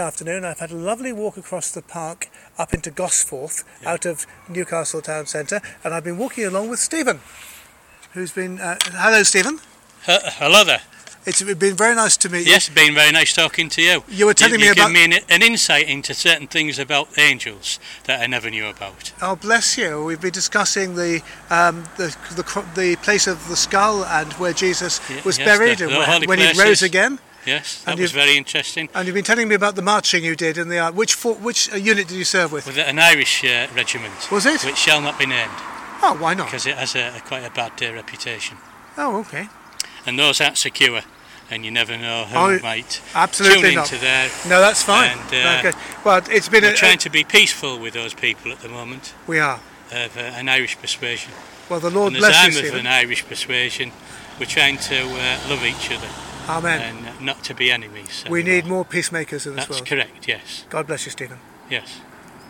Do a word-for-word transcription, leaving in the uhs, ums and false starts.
Afternoon. I've had a lovely walk across the park up into Gosforth, yeah. out of Newcastle town centre, and I've been walking along with Stephen, who's been... Uh, hello, Stephen. Uh, hello there. It's been very nice to meet you. Yes, it's been very nice talking to you. You were telling you, you me about... You gave me an, an insight into certain things about angels that I never knew about. Oh, bless you. We've been discussing the um, the, the the place of the skull and where Jesus yeah, was yes, buried the, and the when, when he rose again. Yes, that and was very interesting. And you've been telling me about the marching you did in the uh, which for, which uh, unit did you serve with? With an Irish uh, regiment. Was it? Which shall not be named. Oh, why not? Because it has a, a quite a bad uh, reputation. Oh, okay. And those aren't secure, and you never know who oh, might absolutely tune not. into there. No, that's fine. And, uh, okay. Well, it's been. We're a, trying a, to be peaceful with those people at the moment. We are. Of uh, an Irish persuasion. Well, the Lord and bless as you, I'm Stephen. of an Irish persuasion, we're trying to uh, love each other. Amen. And not to be enemies. We anymore. need more peacemakers in this That's world. correct, yes. God bless you, Stephen. Yes.